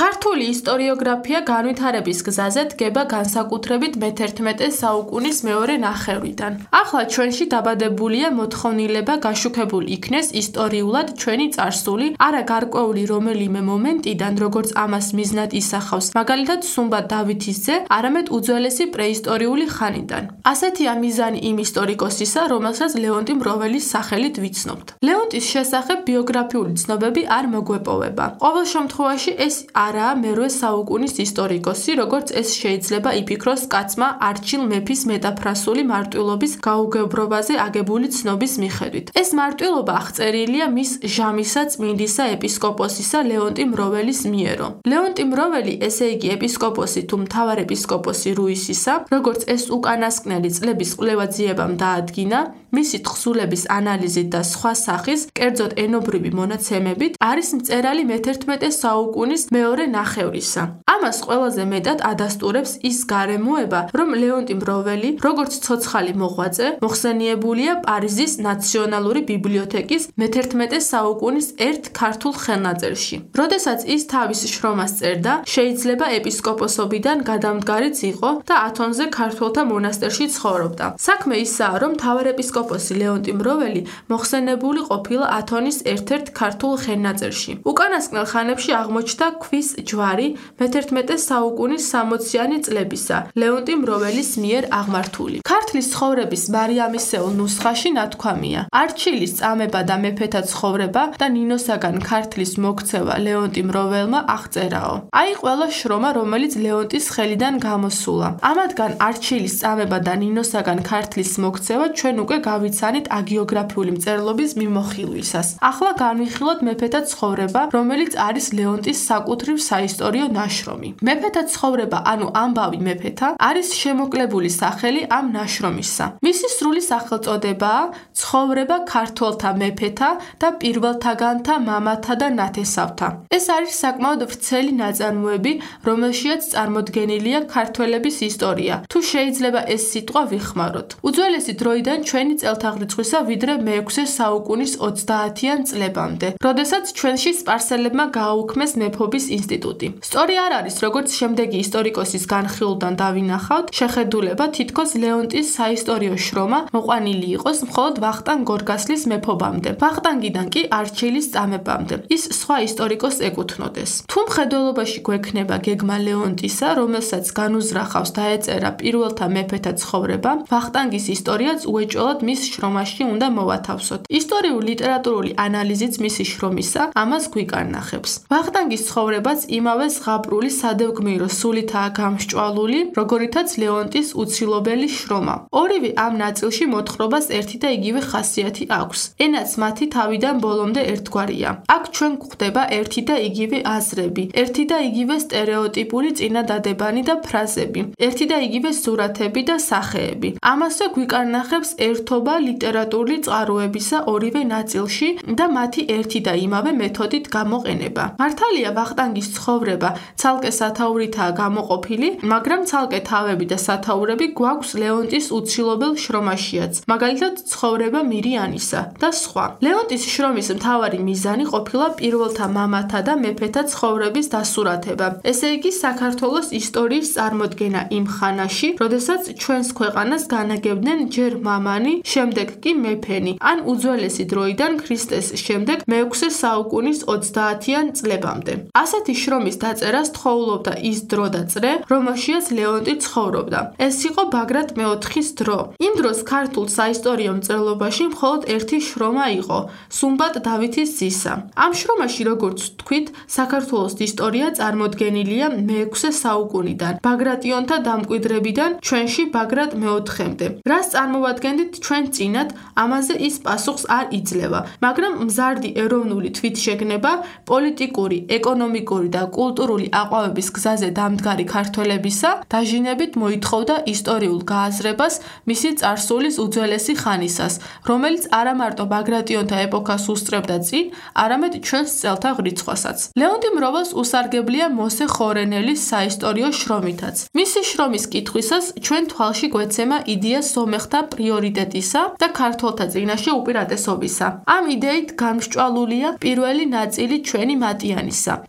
ქართული ისტორიოგრაფია განვითარების გზაზე დგება განსაკუთრებით მე-11 საუკუნის მეორე ნახევრიდან. ახლა ჩვენში დაბადებულია მოთხოვნილება გაშუქებულ იქნეს ისტორიულად ჩვენი წარსული, არა გარკვეული რომელიმე მომენტიდან, როგორც ამას მიზნად ისახავს, მაგალითად სუმბად დავითის ძე, არამედ უძველესი პრეისტორიული ხანიდან. ასეთია მიზანი იმ ისტორიკოსისა, რომელსაც ლეონტი მროველის სახელით ვიცნობთ. ლეონტის შესახებ ბიოგრაფიული ცნობები არ მოგვეპოვება. ყოველ შემთხვევაში ეს არაა მერვე საუკუნის ისტორიკოსი, როგორც ეს შეიძლება იფიქროს კაცმა არჩილ მეფის მეტაფრასული მარტვილობის გაუგებრობაზე აგებული ცნობის მიხედვით. ეს მარტვილობა აღწერილია მის ჟამისა წმინდისა ეპისკოპოსისა ლეონტი მროველის მიერო. ლეონტი მროველი, ესე იგი ეპისკოპოსი თუ მთავარეპისკოპოსი რუისისა, როგორც ეს უკანასკნელი წლების კვლევა ძიებამ დაადგინა, მისი თხზულების ანალიზით და სხვა სახის, კერძოდ ენობრივი მონაცემებით, არის მწერალი მე-11 საუკუნის მეორე ნახევრისა. ამას ყველაზე მეტად ადასტურებს ის გარემოება, რომ ლეონტი მროველი, როგორც ცოცხალი მოღვაწე, მოხსენიებულია პარიზის ნაციონალური ბიბლიოთეკის მე-11 საუკუნის ერთ ქართულ ხელნაწერში. როდესაც ის თავის შრომას წერდა, შეიძლება ეპისკოპოსობიდან გადამდგარიც იყო და ათონზე ქართველთა მონასტერში ცხოვრობდა. საქმე ისაა, რომ მთავარეპისკოპოსი ლეონტი მროველი მოხსენებული ყოფილა ათონის ერთ-ერთ ქართულ ხელნაწერში. უკანასკნელ ხანებში აღმოჩნდა ქვის ჯვარი მე-11 საუკუნის 60-იანი წლებისა, ლეონტი მროველის მიერ აღმართული. ქართლის ცხოვრების მარიამისეულ ნუსხაში ნათქვამია: არჩილის წამება და მეფეთა ცხოვრება და ნინოსაგან ქართლის მოქცევა ლეონტი მროველმა აღწერაო. აი ყველა შრომა, რომელიც ლეონტის ხელიდან გამოსულა. ამათგან არჩილის წამება და ნინოსაგან ქართლის მოქცევა ჩვენ უკვე გავიცანით აგიოგრაფიული მწერლობის მიმოხილვისას. ახლა განვიხილოთ მეფეთა ცხოვრება, რომელიც არის ლეონტის საკუთრივ საისტორიო ნაშრომი. მეფეთა ცხოვრება, ანუ ამბავი მეფეთა, არის შემოკლებული სახელი ამ ნაშრომისა. მისი სრული სახელწოდებაა ცხოვრება ქართველთა მეფეთა და პირველთაგანთა მამათა და ნათესავთა. ეს არის საკმაოდ ვრცელი ნაწარმოები, რომელშიაც წარმოდგენილია ქართველების ისტორია, თუ შეიძლება ეს სიტყვა ვიხმაროთ. უძველესი დროიდან ჩვენი წელთაღრიცხვისა ვიდრე მე-6 საუკუნის 30-იან წლებამდე, როდესაც ჩვენში სპარსელებმა გააუქმეს მეფობის ინსტიტუტი. სწორი არ არის, როგორც შემდეგი ისტორიკოსის განხილვიდან დავინახავთ, შეხედულება თითქოს ლეონტის საისტორიო შრომა მოყვანილი იყოს მხოლოდ ვახტანგ გორგასლის მეფობამდე, ვახტანგიდან კი არჩილის წამებამდე. ის სხვა ისტორიკოსს ეკუთვნოდეს. თუ მხედველობაში გვექნება გეგმა ლეონტისა, რომელსაც განუზრახავს დაეწერა პირველთა მეფეთა ცხოვრება, ვახტანგის ისტორიაც უეჭველად მის შრომაში უნდა მოვათავსოთ. ისტორიულ-ლიტერატურული ანალიზიც მისი შრომისა ამას გვიკარნახებს. ვახტანგის ცხოვრებაც იმავე ზღაპრული სადევგმირო სულითაა გამსჭვალული, როგორითაც ლეონტის უცილობელი შრომა. ორივე ამ ნაწილში მოთხრობას ერთი და იგივე ხასიათი აქვს. ენაც მათი თავიდან ბოლომდე ერთგვარია. აქ ჩვენ გვხვდება ერთი და იგივე აზრები, ერთი და იგივე სტერეოტიპური წინადადებანი და ფრაზები, ერთი და იგივე სურათები და სახეები. ამასვე გვიკარნახებს ერთობა ლიტერატურული წყაროებისა ორივე ნაწილში და მათი ერთი და იმავე მეთოდით გამოყენება. მართალია ვახტანგის ცხოვრება ცალკე სათაურითაა გამოყოფილი, მაგრამ ცალკე თავები და სათაურები გვაქვს ლეონტის უცილობელ შრომაშიაც, მაგალითად ცხოვრება მირიანისა და სხვა. ლეონტის შრომის მთავარი მიზანი ყოფილა პირველთა მამათა და მეფეთა ცხოვრების დასურათება, ესე იგი საქართველოს ისტორიის წარმოდგენა იმ ხანაში, როდესაც ჩვენს ქვეყანას განაგებდნენ ჯერ მამანი, შემდეგ კი მეფენი, ან უძველესი დროიდან ქრისტეს შემდეგ მე-6 საუკუნის 30-იან წლებამდე. ასეთი შრომის დაწერას თხოვლობდა ის დრო და წრე, რომელშიაც ლეონტი ცხოვრობდა. ეს იყო ბაგრატ მე-4-ის დრო. იმ დროს ქართულ საისტორიო მწერლობაში მხოლოდ ერთი შრომა იყო, სუმბად დავითის ძისა. ამ შრომაში, როგორც ვთქვით, საქართველოს ისტორია წარმოდგენილია მე-6 საუკუნიდან, ბაგრატიონთა დამკვიდრებიდან ჩვენში ბაგრატ მე-4-მდე. რას წარმოვადგენთ ჩვენ წინათ, ამაზე ის პასუხს არ იძლევა, მაგრამ მზარდი ეროვნული თვითშეგნება, პოლიტიკური, ეკონომიკური და კულტურული აყვავების გზაზე დამდგარი ქართველებისა დაჟინებით მოითხოვდა ისტორიულ გააზრებას მისი წარსულის უძველესი ხანისას, რომელიც არა მარტო ბაგრატიონთა ეპოქას უსწრებდა წინ, არამედ ჩვენს წელთაღრიცხვასაც. ლეონტი მროველს უსარგებლია მოსე ხორენელის საისტორიო შრომითაც. მისი შრომის კითხვისას ჩვენ თვალში გვეცემა იდეა სომეხთა პრიორიტეტისა და ქართველთა წინაშე უპირატესობისა. ამ იდეით გამსჭვალულია პირველი ნაწილი ჩვენი მატიანისა. მე-11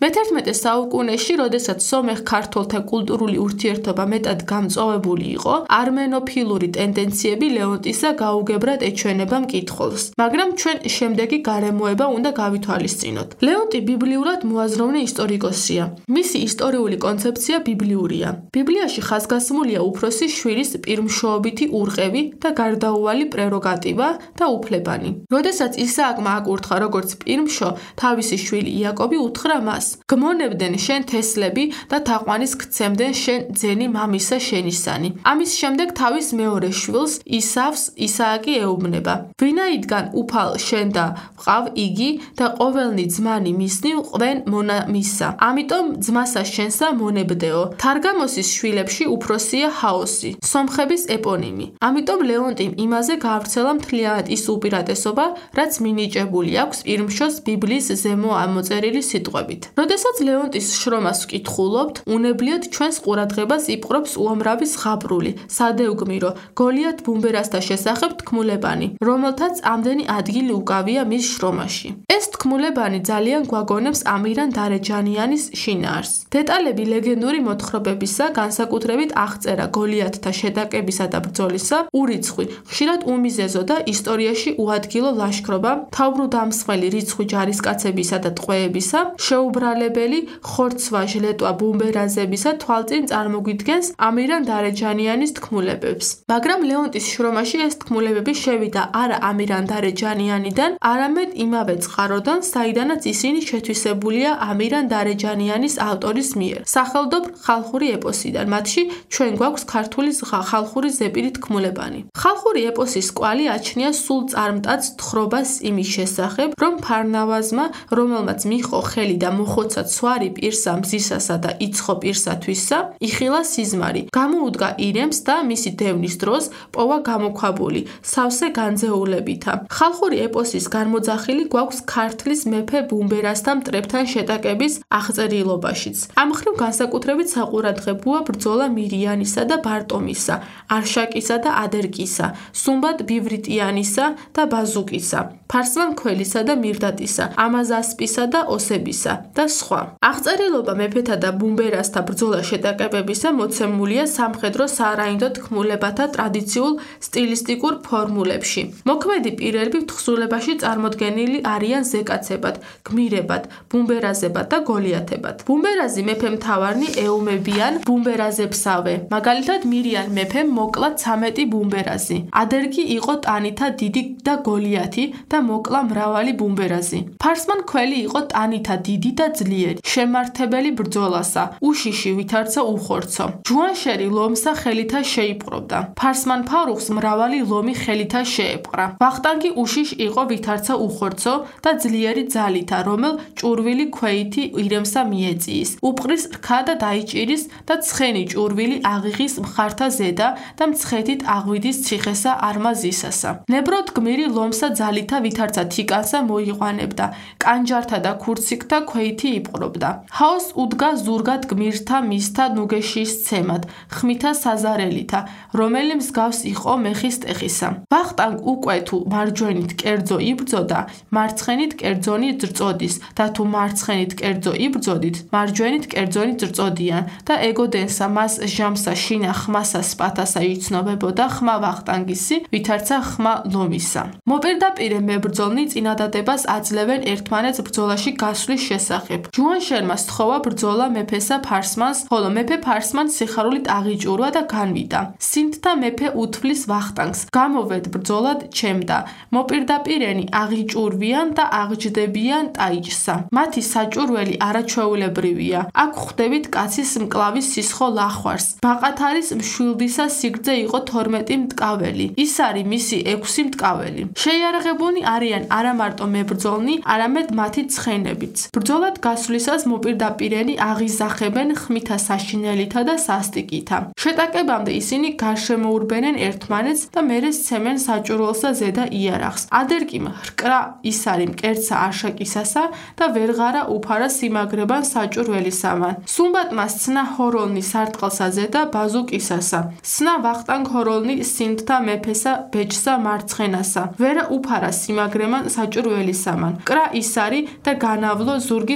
მე-19 საუკუნეში, როდესაც სომეხ-ქართველთა კულტურული ურთიერთობა მეტად გამწვავებული იყო, არმენოფილური ტენდენციები ლეონტისა გაუგებრად ეჩვენება მკითხველს. მაგრამ ჩვენ შემდეგი გარემოება უნდა გავითვალისწინოთ. ლეონტი ბიბლიურად მოაზროვნე ისტორიკოსია. მისი ისტორიული კონცეფცია ბიბლიურია. ბიბლიაში ხაზგასმულია უფროსი შვილის პირმშოობითი ურყევი და გარდაუვალი პრეროგატივა და უფლებანი. როდესაც ისააკმა აკურთხა როგორც პირმშო, თავისი შვილი იაკობი უთხრა მას: გმონებდნენ შენ თესლები და თაყვანის გცემდნენ შენ ძენი მამისა შენისანი. ამის შემდეგ თავის მეორე შვილს ისავს ისააკი ეუბნება: ვინაიდან უფალ შენ და ვყავ იგი და ყოველნი ძმანი მისნი ყვენ მონა მისა. ამიტომ ძმასა შენსა მონებდეო. თარგამოსის შვილებში უფროსია ჰაოსი, სომხების ეპონიმი. ამიტომ ლეონტიმ იმაზე გაავრცელა მთლიანად ის უპირატესობა, რაც მინიჭებული აქვს პირმშოს ბიბლიის ზემო ამოწერილი სიტყვებით. როდესაც ლეონტის შრომას ვკითხულობთ, უნებლიოდ ჩვენს ყურადღებას იპყრობს უამრავი ზღაპრული, სადეუგმირო, გოლიათ ბუმბერასთა შესახებ თქმულებანი, რომელთაც ამდენი ადგილი უკავია მის შრომაში. ეს თქმულებანი ძალიან გვაგონებს ამირან დარეჯანიანის შინაარს. დეტალები ლეგენდური მოთხრობებისა, განსაკუთრებით აღწერა გოლიათთა შეტაკებისა და ბრძოლისა, ურიცხვი, ხშირად უმიზეზო და ისტორიაში უადგილო ლაშქრობა, თავბრუდამსხმელი რიცხვი ჯარისკაცებისა და ტყვეებისა, შეუბრალებელი ხორცვა ჟლეტვა ბუმბერაზებისა თვალწინ წარმოგვიდგენს ამირან დარეჯანიანის თქმულებებს. მაგრამ ლეონტის შრომაში ეს თქმულებები შევიდა არა ამირან დარეჯანიანიდან, არამედ იმავე წყაროდან, საიდანაც ისინი შეთვისებულია ამირან დარეჯანიანის ავტორის მიერ. სახელდობრ ხალხური ეპოსიდან, მათში ჩვენ გვაქვს ქართული ხალხური ზეპირი თქმულებანი. ხალხური ეპოსის კვალი აჩნია სულ წარმტაც თხრობას იმის შესახებ, რომ ფარნავაზმა, რომელმაც მიჰყო ხელი და მოხოცა ცვარი პირსა მზისასა და იცხო პირსათვისა, იხილა სიზმარი, გამოუდგა ირემს და მისი დევნის დროს პოვა გამოქვაბული, სავსე განძეულებითა. ხალხური ეპოსის განმოძახილი გვაქვს ქართლის მეფე ბუმბერასთან მტრებთან შეტაკების აღწერილობაშიც. ამ მხრივ განსაკუთრებით საყურადღებოა ბრძოლა მირიანისა და ბარტომისა, არშაკისა და ადერკისა, სუმბად ბივრიტიანისა და ბაზუკისა, ფარსმან ქველისა და მირდატისა, ამაზასპისა და ოსებისა და სხვა. აღწერილობა მეფეთა და ბუმბერასთა ბრძოლა შეტაკებებისა მოცემულია სამხედრო სარაინდო თქმულებათა ტრადიციულ სტილისტიკურ ფორმულებში. მოქმედი პირები თხზულებაში წარმოდგენილი არიან ზეკაცებად, გმირებად, ბუმბერაზებად და გოლიათებად. ბუმბერაზი მეფემთავარნი ეუმებიან ბუმბერაზებსავე. მაგალითად მირიან მეფემ მოკლა 13 ბუმბერაზი. ადერგი იყო ტანითა დიდი და გოლიათი და მოკლა მრავალი ბუმბერაზი. ფარსმან ქველი იყო ტანითა დიდი და ძლიერი, შემართებელი ბრძოლასა, უშიში ვითარცა უხორცო. ჯუანშერი ლომსა ხელითა შეიპყრობდა. ფარსმან ფარუხს მრავალი ლომი ხელითა შეეპყრა. ვახტანგი უშიშ იყო ვითარცა უხორცო და ძლიერი ძალითა, რომელ ჭურვილი ქვეითი ირემსა მიეწიის. უპყრის რქა და დაიჭირის და ცხენი ჭურვილი აღიღის მხართა ზედა და მცხეთით აღვიდის ციხესა არმაზისასა. ნებროდ გმირი ლომსა ძალითა ვითარცა თიკანსა მოიყვანებდა. კანჯართა და ქურციკთა ქვეითი იპყრობდა. ჰაოს უდგა ზურგად გმირთა მისთა ნუგეშის ცემად, ხმითა საზარელითა, რომელი მსგავს იყო მეხის ტეხისა. ვახტანგ უკვე თუ მარჯვენით კერძო იბრძოდა, მარცხენით კერძონი ძრწოდის და თუ მარცხენით კერძო იბრძოდით, მარჯვენით კერძონი ძრწოდიან და ეგოდენსა მას ჟამსა შინა ხმასა სპათასა იცნობებოდა ხმა ვახტანგისი, ვითარცა ხმა ლომისა. მოპირდაპირე მებრძოლნი წინადადებას აძლევენ ერთმანეთს ბრძოლაში გასვლის შესახებ. ჯუანშერმა სთხოვა ბრძოლა მეფესა ფარსმანს, ხოლო მეფე ფარსმანს სიხარულით აღიჭურვა და განვიდა. სინდთა მეფე უთვლის ვახტანგს, გამოვედ ბრძოლად ჩემდა. მოპირდაპირენი აღიჭურვიან და აღჯდებიან ტაიჭსა. მათი საჭურველი არაჩვეულებრივია. აქ ხვდებით კაცის მკლავის სისხო ლახვარს. ბაყათარის მშვილდისა სიგრძე იყო 12 მტკაველი. ის არის მისი 6 მტკაველი. შეიარაღებულნი არიან არა მარტო მებრძოლნი, არამედ მათი ცხენებიც. ბრძოლად გასვლისას მოპირდაპირენი აღიზახებენ ხმითა საშინელითა და სასტიკითა. შეტაკებამდე ისინი გარშემოურბენენ ერთმანეთს და მერე სცემენ საჭურველსა ზედა იარაღს. ადერკიმ რკრა ისარი მკერცა არშაკისასა და ვერღარა უფარა სიმაგრებან საჭურველისამან. სუმბატმა სცნა ჰოროლნი სარტყელსა ზედა ბაზუკისასა. სნა ვახტანგ ჰოროლნი სინდთა მეფესა ბეჭსა მარცხენასა. ვერა უფარა სიმაგრემან საჭურველისამან. კრა ისარი და განავლო ზურგით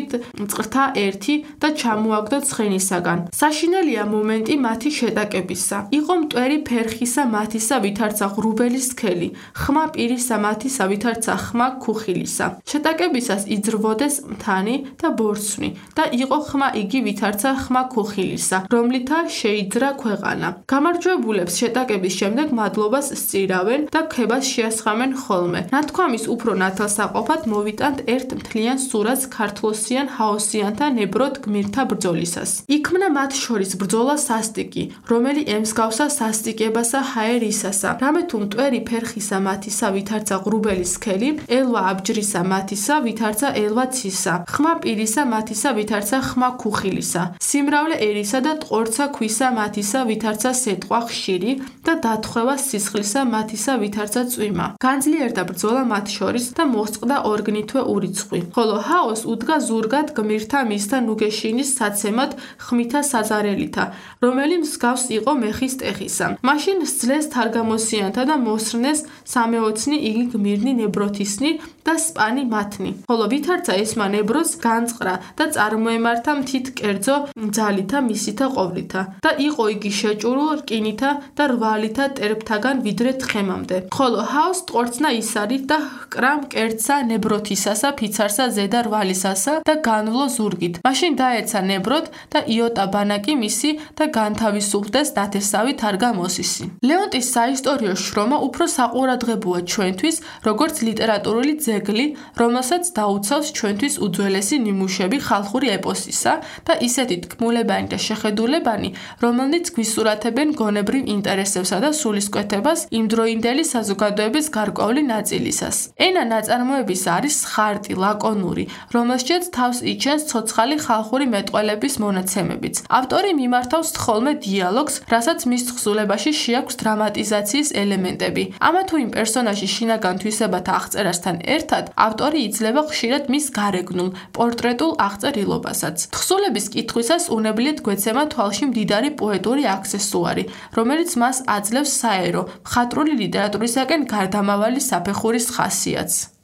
მწყრთა ერთი და ჩამოაგდო ცხენისაგან. საშინელია მომენტი მათი შეტაკებისა. იყო მტვერი ფერხისა მათისა, ვითარცა ღრუბელი სქელი, ხმა პირისა მათისა, ვითარცა ხმა ქუხილისა. შეტაკებისას იძრვოდეს მთანი და ბორცვი და იყო ხმა იგი ვითარცა ხმა ქუხილისა, რომლითა შეიძრა ქვეყანა. გამარჯვებულებს შეტაკების შემდეგ მადლობას სწირავენ და ქებას შეასხამენ ხოლმე. ნათქვამის უფრო ნათელსაყოფად მოვიტანთ ერთ მთლიან სურათს ქართლოსიან ჰაოსიანთა ნებროდ გმირთა ბრძოლისას. იქმნა მათ შორის ბრძოლა სასტიკი, რომელი ემსგავსა სასტიკებასა ჰაერისასა. რამე თუ მტვერი ფერხისა მათისა, ვითარცა ღრუბელი სქელი, ელვა აბჯრისა მათისა, ვითარცა ელვა ცისა, ხმა პირისა მათისა, ვითარცა ხმა ქუხილისა, სიმრავლე ერისა და ტყორცა ქვისა მათისა, ვითარცა სეტყვა ხშირი და დათხვევა სისხლისა მათისა, ვითარცა წვიმა. განძლიერდა ბრძოლა მათ შორის და მოსწყდა ორგნითვე ურიცხვი. ხოლო ჰაოს უდგა ზურგად გმირთა მისთა ნუგეშინის საცემად ხმითა საზარელითა, რომელი მსგავს იყო მეხის ტეხისა. მაშინ სძლეს თარგამოსიანთა და მოსრნეს სამეოცნი იგი გმირნი ნებროთისნი და სპანი მათნი. ხოლო ვითარცა ესმა ნებროს განწყრა და წარმოემართა მთით კერძო ძალითა მისითა ყოვლითა და იყო იგი შეჭურულ რკინითა და რვალითა ტერფთაგან ვიდრე თხემამდე. ხოლო ჰაოს ტყორცნა ისარით და ჰკრა მკერდსა ნებროთისასა, ფიცარსა ზედა რვალისასა და განვლო ზურგით. მაშინ დაეცა ნებროდ და იოტა ბანაკი მისი და განთავისუფლდეს ნათესავი თარგამოსისი. ლეონტის საისტორიო შრომა უფრო საყურადღებოა ჩვენთვის, როგორც ლიტერატურული ძეგლი, რომელსაც დაუცავს ჩვენთვის უძველესი ნიმუშები ხალხური ეპოსისა და ისეთი თქმულებანი და შეხედულებანი, რომელნიც გვისურათებენ გონებრივ ინტერესებსა და სულისკვეთებას იმდროინდელი საზოგადოების გარკვეული ნაწილისას. ენა ნაწარმოების არის ხარტი, ლაკონური, რომელშიც თავს იჩენს ცოცხალი ხალხური მეტყველების მონაცემებიც. ავტორი მიმართავს ხოლმე დიალოგს, რასაც მის თხზულებაში შეაქვს დრამატიზაციის ელემენტები. ამა თუ იმ პერსონაჟის შინაგან თვისებათა აღწერასთან ერთად, ავტორი იძლევა ხშირად მის გარეგნულ, პორტრეტულ აღწერილობასაც. თხზულების კითხვისას უნებლიეთ გვეცემა თვალში მდიდარი პოეტური აქსესუარი, რომელიც მას აძლევს საერო, მხატვრული ლიტერატურისაკენ გარდამავალი საფეხურის ხასიათს.